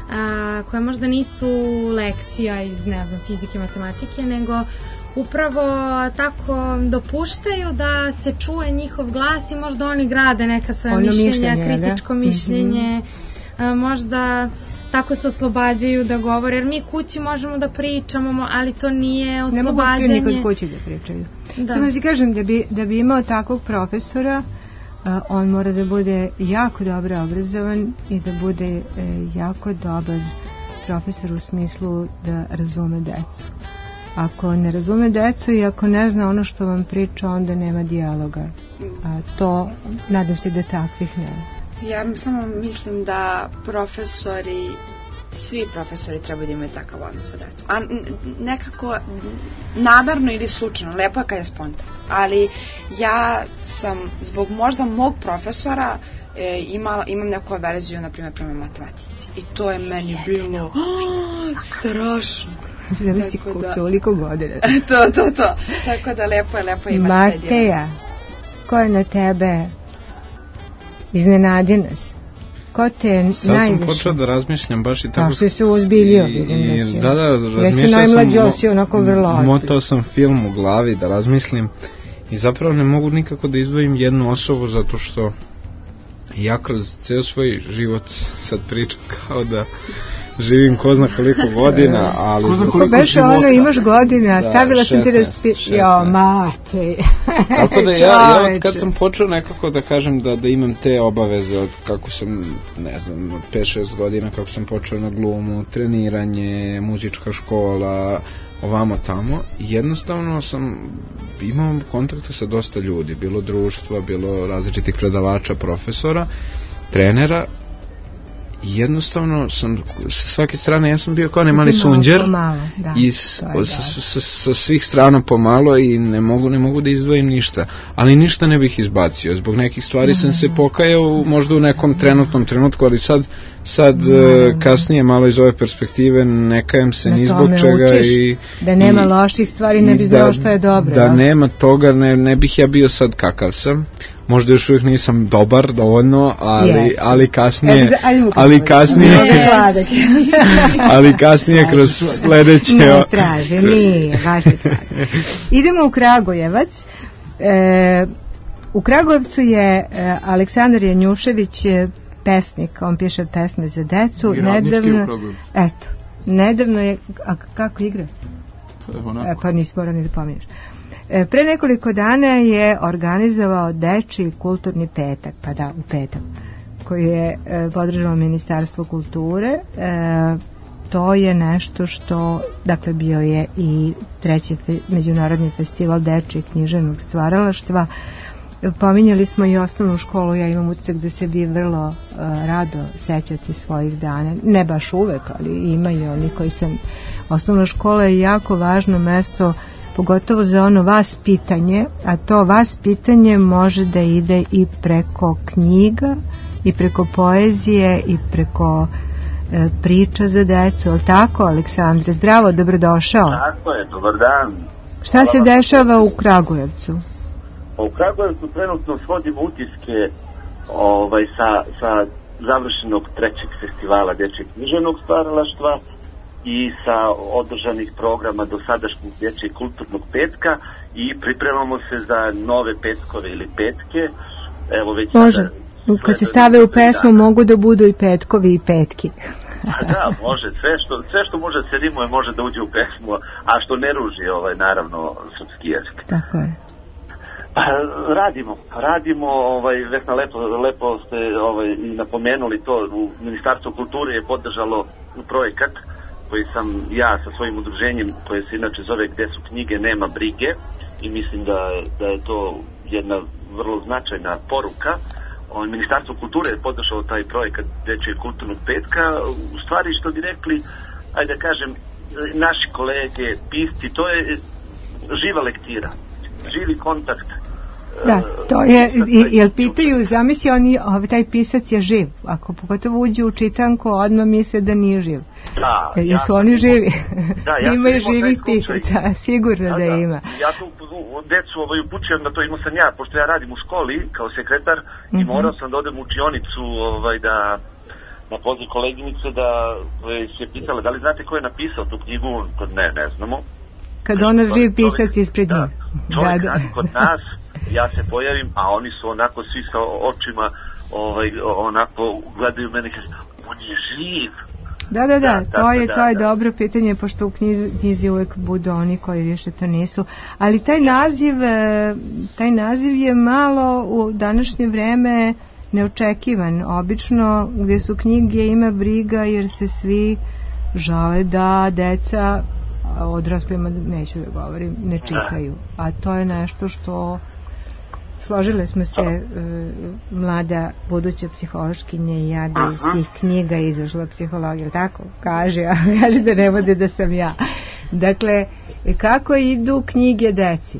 koje možda nisu lekcija iz, ne znam, fizike, matematike, nego upravo tako dopuštaju da se čuje njihov glas i možda oni grade neka svoja mišljenja, kritičko mišljenje, možda tako se oslobađaju da govore, jer mi kući možemo da pričamo, ali to nije oslobađanje. Ne mogu nikad kući da pričaju. Samo ti kažem, da bi imao takvog profesora, on mora da bude jako dobro obrazovan i da bude jako dobar profesor u smislu da razume decu. Ako ne razume decu i ako ne zna ono što vam priča, onda nema dijaloga. A to, nadam se da takvih nema. Ja samo mislim da svi profesori trebaju da imaju takav odnos sa decom. A nekako namerno ili slučajno, lepo je kad je spontano. Ali ja sam zbog možda mog profesora imam neku averziju, na primjer, prema matematici. I to je meni bilo strašno. Zavisi koliko godina. To. Tako da lepo je imati. Mateja, ko je na tebe iznenadi nas? Ko te najviše? Sad sam počeo da razmišljam baš i tako. Što se uzbiljio, vidim. Da, razmišljao sam, motao sam film u glavi da razmislim i zapravo ne mogu nikako da izdvojim jednu osobu, zato što ja kroz ceo svoj život sad pričam kao da živim ko zna koliko godina, ali... Ko beše ono, imaš godina, stavila sam ti da jo, mate. Tako da ja kad sam počeo nekako da kažem da imam te obaveze od kako sam, ne znam, 5-6 godina, kako sam počeo na glumu, treniranje, muzička škola, ovamo tamo, jednostavno sam imao kontakte sa dosta ljudi, bilo društva, bilo različitih predavača, profesora, trenera. Jednostavno sam sa svake strane, ja sam bio kao nemali sunđer i sa svih strana pomalo i ne mogu da izdvojim ništa, ali ništa ne bih izbacio, zbog nekih stvari sam se pokajao možda u nekom trenutnom trenutku, ali sad kasnije malo iz ove perspektive ne kajem se ni zbog čega da nema loših stvari, ne bi znao što je dobro, da nema toga, ne bih ja bio sad kakav sam. Možda još uvijek nisam dobar dovoljno, ali kasnije kroz sledeće... Ne traže, nije, baš ne traže. Idemo u Kragujevac. U Kragujevcu je Aleksandar Janjušević pesnik, on piše pesme za decu. I radnički u Kragujevcu. Eto, nedavno je... A kako igra? Pa nisi morao ni da pominješ. Pre nekoliko dana je organizovao dečiji kulturni petak, pa da, u petak, koji je podržalo Ministarstvo kulture. To je nešto što, dakle, bio je i 3. međunarodni festival dečijeg književnog stvaralaštva. Pominjali smo i osnovnu školu, ja imam utisak da se vi vrlo rado sećate svojih dana, ne baš uvek, ali ima i oni koji sam... Osnovna škola je jako važno mesto, pogotovo za ono vas pitanje, a to vas pitanje može da ide i preko knjiga, i preko poezije, i preko priča za decu, ali tako, Aleksandre? Zdravo, dobrodošao. Tako je, dobar dan. Šta se dešava u Kragujevcu? U Kragujevcu trenutno svodimo utiske sa završenog 3. festivala dečjeg književnog stvaralaštva i sa održanih programa dosadašnjeg dječjeg kulturnog petka i pripremamo se za nove petkove ili petke. Evo već može, kad se stave u pesmu mogu da budu i petkovi i petki. Da, može, sve što može se rimuje može da uđe u pesmu, a što ne ruži naravno srpski jezik. Tako je. Radimo, Vesna, lepo ste i napomenuli to, u Ministarstvo kulture je podržalo projekat koji sam ja sa svojim udruženjem, koje se inače zove Gde su knjige, nema brige, i mislim da je to jedna vrlo značajna poruka. Ministarstvo kulture je podržalo taj projekat dečjeg kulturnog petka, u stvari što bi rekli, ajde da kažem, naši kolege, pisci, to je živa lektira, živi kontakt. Da, to je, jel pitaju, zamisli taj pisac je živ, ako pogotovo uđe u čitanku, odmah misle da nije živ. Da, jesu oni živi? Ja ima i živih pisaca, sigurno da ima. Ja tu decu upućujem na to, imao sam ja, pošto ja radim u školi kao sekretar i morao sam da odem u učionicu na poziv koleginice da se pitala da li znate ko je napisao tu knjigu, ne znamo. Kad ona živ pisac ispred njih. Čovjek radi kod nas, ja se pojavim, a oni su onako svi sa očima onako gledaju mene i kažu, on je živ. Da, to je dobro pitanje, pošto u knjizi uvek budu oni koji više to nisu. Ali taj naziv je malo u današnje vreme neočekivan. Obično gdje su knjige ima briga jer se svi žale da deca, odraslima neću da govorim, ne čitaju. A to je nešto što složile smo se, mlada buduća psihološkinja i ja, da iz tih knjiga izašla psihologija, tako? Kaže da ne bude da sam ja. Dakle, kako idu knjige deci?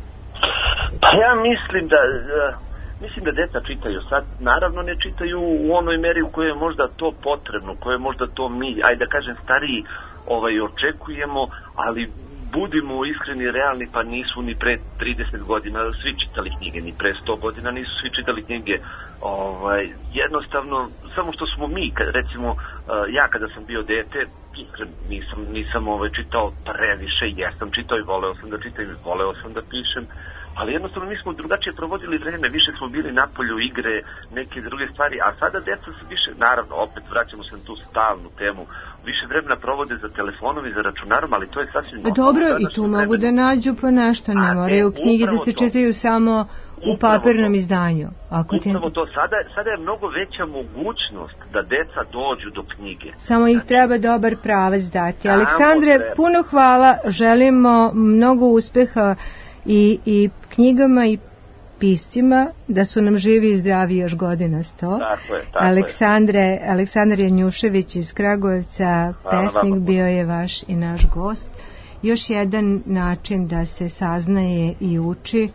Pa ja mislim da deca čitaju. Sad, naravno ne čitaju u onoj meri u kojoj je možda to potrebno, u kojoj je možda to mi, ajde da kažem, stariji očekujemo, ali budimo iskreni, realni, pa nisu ni pre 30 godina svi čitali knjige, ni pre 100 godina nisu svi čitali knjige. Jednostavno, samo što smo mi, recimo, ja kada sam bio dete, nisam čitao previše, jesam čitao i voleo sam da čitam i voleo sam da pišem, ali jednostavno mi smo drugačije provodili vreme, više smo bili napolju, igre, neke druge stvari, a sada deca su više, naravno, opet vraćamo se na tu stalnu temu, više vremena provode za telefonom i za računarom, ali to je sasvim normalno. Dobro, i tu mogu da nađu po nešto, ne moraju knjige da se čitaju samo u papirnom izdanju. Upravo to, sada je mnogo veća mogućnost da deca dođu do knjige. Samo ih treba dobar pravac dati. Aleksandre, puno hvala, želimo mnogo uspeha i knjigama i piscima, da su nam živi i zdravi još godina 100. Tako je. Aleksandar Janjušević iz Kragujevca, pesnik, bio je vaš i naš gost. Još jedan način da se saznaje i uči,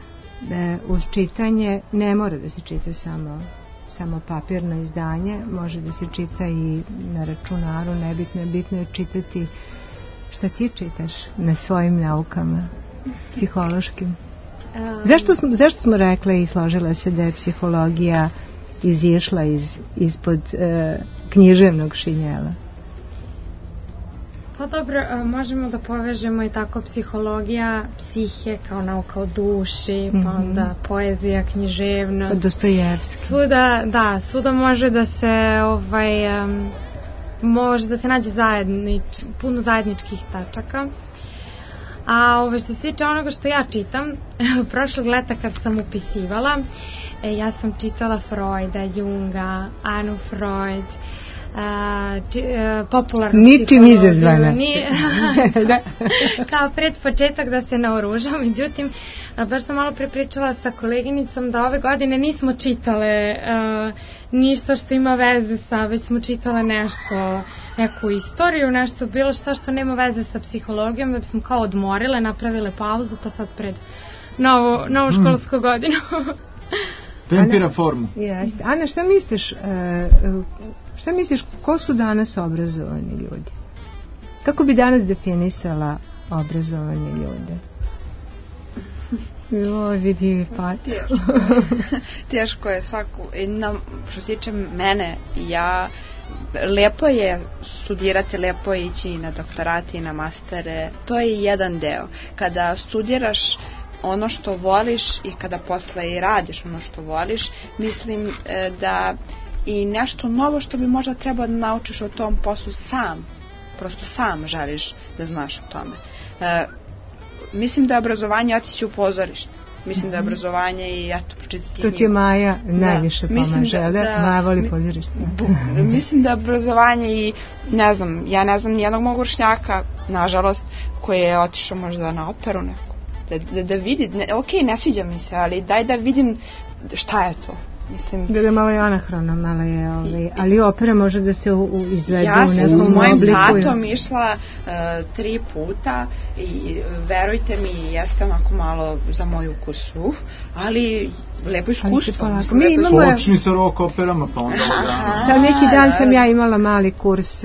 uz čitanje, ne mora da se čita samo papirno izdanje, može da se čita i na računaru, bitno je čitati. Šta ti čitaš na svojim naukama psihološkim? Zašto smo rekli i složila se da je psihologija izišla ispod književnog šinjela? Pa dobro, možemo da povežemo i tako psihologija, psihe kao nauka o duši, pa onda poezija, književnost. Dostojevski. Svuda može da se može da se nađe puno zajedničkih tačaka. A što se tiče onoga što ja čitam, prošlog leta kad sam upisivala, ja sam čitala Freuda, Junga, Anu Freud, popularnu ničim izazvana. Kao pred početak da se naoružam. Međutim, baš sam malo prepričala sa koleginicom da ove godine nismo čitale ništa što ima veze sa, već smo čitale neku istoriju, nešto bilo što nema veze sa psihologijom, da bi smo kao odmorile, napravile pauzu, pa sad pred novu školsku godinu. Tempira formu. Jeste. Ana, šta misliš, ko su danas obrazovani ljudi? Kako bi danas definisala obrazovane ljude? Vidi Pati. Teško je što se tiče mene, lepo je studirati, lepo je ići na doktorate i na mastere, to je jedan deo. Kada studiraš ono što voliš i kada posle i radiš ono što voliš, mislim da i nešto novo što bi možda trebao da naučiš o tom poslu prosto sam želiš da znaš o tome. Mislim da je obrazovanje otići u pozorište. Mislim da je obrazovanje i pročitati knjigu. To ti je Maja najviše pomaže, Maja voli pozorište. Mislim da je obrazovanje i ja ne znam nijednog mog vršnjaka, nažalost, koji je otišao možda na operu neku. Da vidi, ne sviđa mi se, ali daj da vidim šta je to. Da je malo i anahrono, ali opera može da se izvede u nekom obliku. Ja sam s mojim tatom išla 3 puta i verujte mi, jeste onako malo za moju ukusu, ali lepo iskustvo. Počni sa rock operama, pa onda lagano. Sad neki dan sam ja imala mali kurs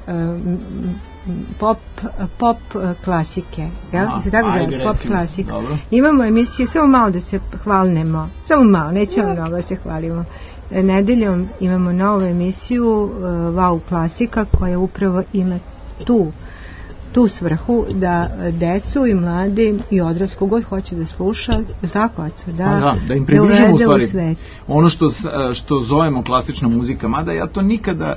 pop klasike, se tako zove, pop klasika. Imamo emisiju, samo malo da se hvalnemo, samo malo, nećemo mnogo da se hvalimo. nedeljom imamo novu emisiju Wow Klasika koja upravo ima tu svrhu da decu i mladi i odrasli kogod hoće da sluša, tako Aco, da im približimo u stvari svet. Ono što zovemo klasična muzika, mada ja to nikada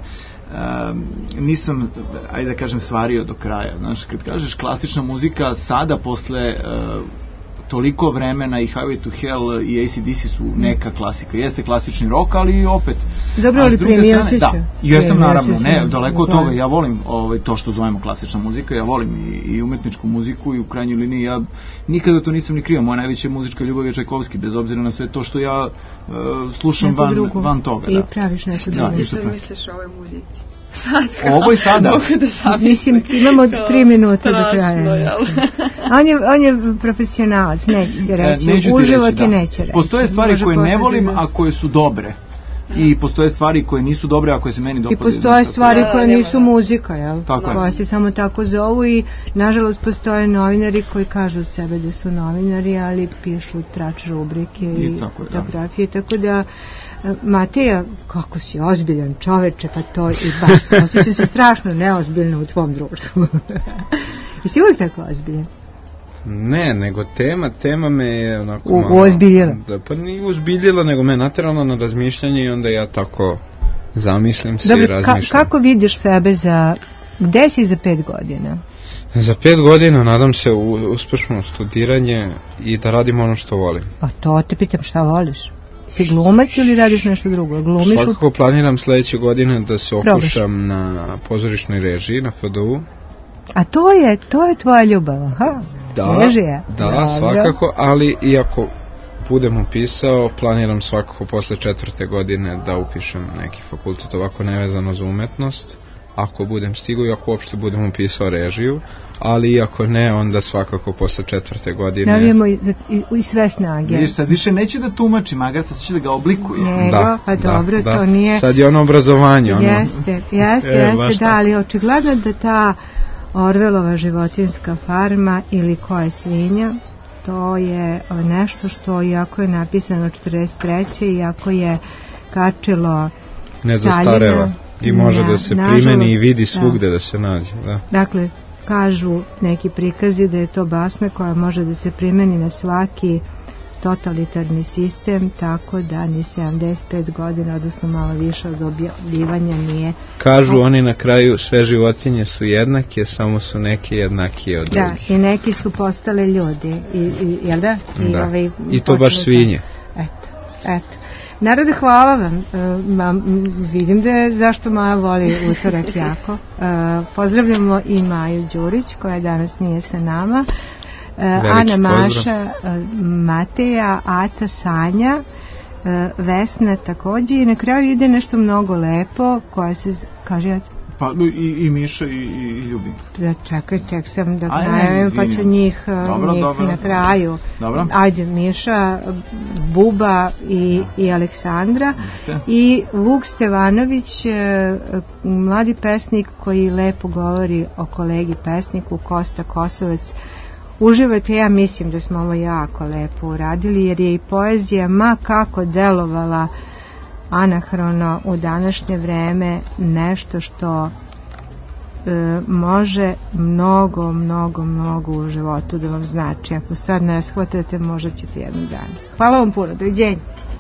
nisam, ajde da kažem, svario do kraja. Znaš, kad kažeš klasična muzika, sada posle toliko vremena i Highway to Hell i AC/DC su neka klasika. Jeste klasični rock, ali opet. Dobro, ali premio si se. Da, jesam naravno, ne, daleko od toga. Ja volim to što zovemo klasična muzika, ja volim i umetničku muziku i u krajnjoj liniji ja nikada to nisam ni krio. Moja najveća muzička ljubav je Čajkovski, bez obzira na sve to što ja slušam van toga. I praviš nešto drugo. Ti što misliš o ovoj muzici? Ovo i sada. Mislim, imamo 3 minute do kraja. On je profesionalac, neće ti reći. Uživo ti neće reći. Postoje stvari koje ne volim, a koje su dobre. I postoje stvari koje nisu dobre, a koje se meni dopadaju. I postoje stvari koje nisu muzika, jel? Koja se samo tako zovu i nažalost postoje novinari koji kažu od sebe da su novinari, ali pišu trač rubrike i fotografije, tako da Mateja, kako si ozbiljan čoveče, pa to i baš, osjeća se strašno neozbiljno u tvom društvu. I si uvijek tako ozbiljan? Ne, nego tema me je onako Ozbiljila? Pa nije uzbiljila, nego me naterala na razmišljanje i onda ja tako zamislim se i razmišljam. Kako vidiš sebe gde si za 5 godina? Za 5 godina nadam se uspešno studiranje i da radim ono što volim. A to te pitam, šta voliš? Si glumac ili radiš nešto drugo? Svakako planiram sledeće godine da se okušam na pozorišnoj režiji, na FDU. A to je tvoja ljubav, aha? Režija? Da, svakako, ali iako budem upisao, planiram svakako posle 4. godine da upišem neki fakultet ovako nevezano za umetnost, ako budem stigao i ako uopšte budem upisao režiju, ali iako ne, onda svakako posle 4. godine... Navijemo i sve snage. Vidiš, sad više neće da tumači Magar, sad će da ga oblikuje. Nego, pa dobro, to nije... Sad je ono obrazovanje. Jeste, da, ali očigledno da ta Orvelova životinjska farma ili Koja je svinja, to je nešto što, iako je napisano 43. iako je kačilo ne zastareva i može da se primeni i vidi svugde da se nađe. Dakle, kažu neki prikazi da je to basme koja može da se primeni na svaki totalitarni sistem, tako da ni 75 godina, odnosno malo više od objavljivanja nije... Kažu oni na kraju, sve životinje su jednake, samo su neke jednakije od drugih. Da, i neki su postale ljudi, jel da? I to baš svinje. Eto. Narode, hvala vam. Vidim da je zašto Maja voli utorak jako. Pozdravljamo i Maju Đurić, koja danas nije sa nama. Ana, Maša, Mateja, Aca, Sanja, Vesna takođe i na kraju ide nešto mnogo lepo koja se kaže... Pa i Miša i Ljubin. Da, čekaj, tek sam da najavim, pa ću njih na kraju. Dobro. Ajde, Miša, Buba i Aleksandra i Vuk Stevanović, mladi pesnik koji lepo govori o kolegi pesniku Kosta Kosovac. Uživajte, ja mislim da smo ovo jako lepo uradili, jer je i poezija ma kako delovala anahrono u današnje vreme nešto što može mnogo u životu da vam znači. Ako sad ne shvatate, možda ćete jednog dana. Hvala vam puno, doviđenja.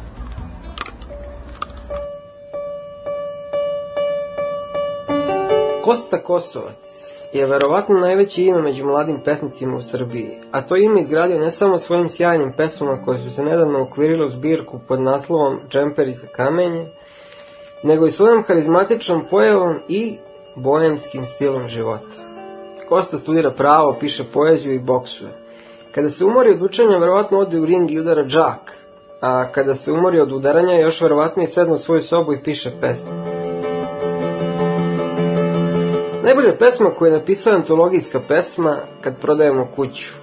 Kosta Kosovac je verovatno najveće ime među mladim pesnicima u Srbiji, a to ime izgradio ne samo svojim sjajnim pesmama koje su se nedavno ukvirile u zbirku pod naslovom Džemperi za kamenje, nego i svojom harizmatičnom pojavom i boemskim stilom života. Kosta studira pravo, piše poeziju i boksuje. Kada se umori od učenja, verovatno ode u ring i udara džak, a kada se umori od udaranja, još verovatno i sedne u svoju sobu i piše pesmu. Najbolja pesma koju je napisala antologijska pesma Kad prodajemo kuću.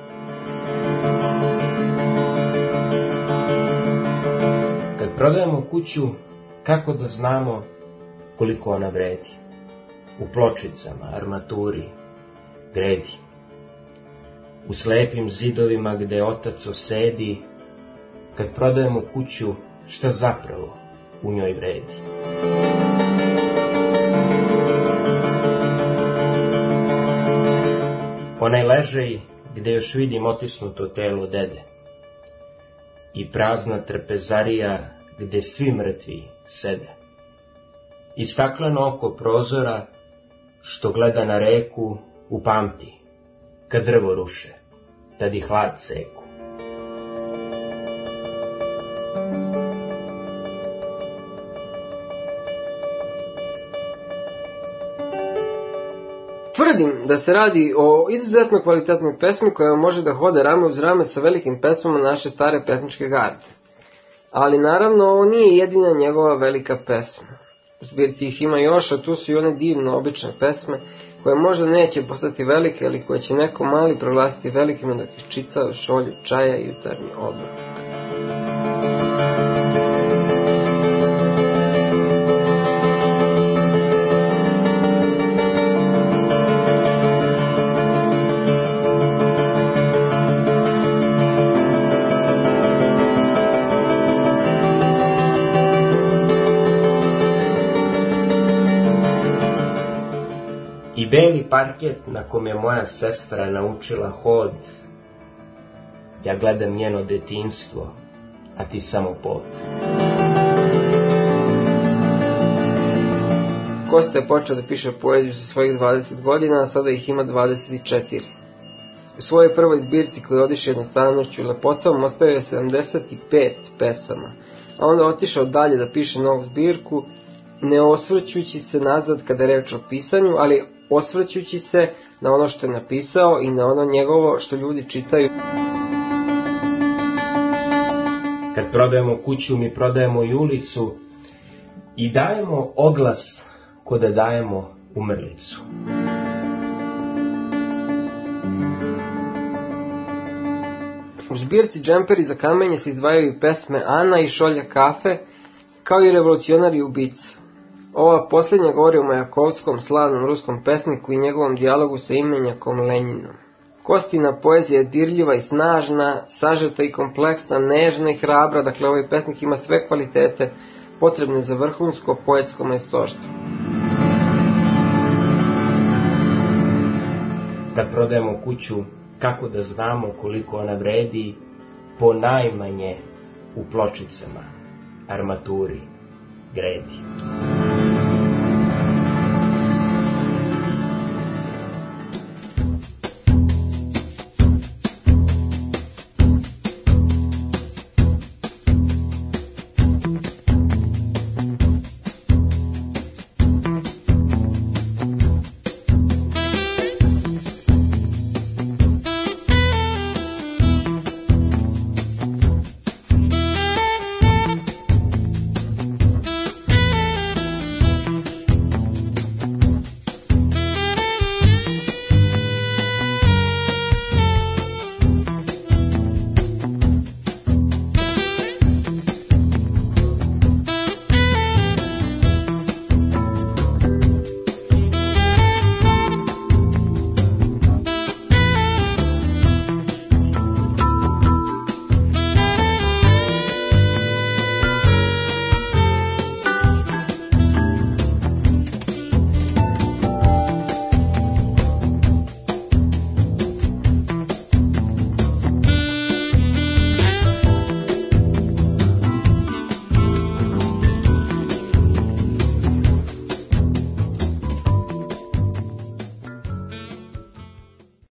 Kad prodajemo kuću, kako da znamo koliko ona vredi? U pločicama, armaturi, gredi. U slepim zidovima gde otac osedi. Kad prodajemo kuću, šta zapravo u njoj vredi. Onaj ležaj gde još vidim otisnuto telo dede i prazna trpezarija gde svi mrtvi sede. I stakleno oko prozora što gleda na reku upamti, kad drvo ruše, tad i hlad seku. Tvrdim da se radi o izuzetno kvalitetnoj pesmi koja može da hode rame uz rame sa velikim pesmama naše stare pesničke garde. Ali naravno ovo nije jedina njegova velika pesma. U zbirci ih ima još, a tu su i one divno obične pesme koje možda neće postati velike, ali koje će neko mali proglasiti velikima dok ih čita šolju čaja i jutarnji obrok. Beli parket na kom je moja sestra naučila hod, ja gledam njeno detinjstvo, a ti samo pod. Kosta je počeo da piše poeziju sa svojih 20 godina, a sada ih ima 24. U svojoj prvoj zbirci koja odiše jednostavnošću i lepotom ostavio je 75 pesama, a onda otišao dalje da piše novu zbirku, ne osvrćući se nazad kada je reč o pisanju, ali osvrćući se na ono što je napisao i na ono njegovo što ljudi čitaju. Kad prodajemo kuću, mi prodajemo i ulicu i dajemo oglas ko da dajemo umrlicu. U zbirci Džemperi za kamenje se izdvajaju i pesme Ana i Šolja kafe, kao i Revolucionar i ubica. Ova posljednja govori o Majakovskom, slavnom ruskom pesniku i njegovom dijalogu sa imenjakom Lenjinom. Kostina poezija je dirljiva i snažna, sažeta i kompleksna, nežna i hrabra, dakle ovaj pesnik ima sve kvalitete potrebne za vrhunsko poetsko majstorstvo. Kad prodajemo kuću, kako da znamo koliko ona vredi, po najmanje u pločicama, armaturi, gredi.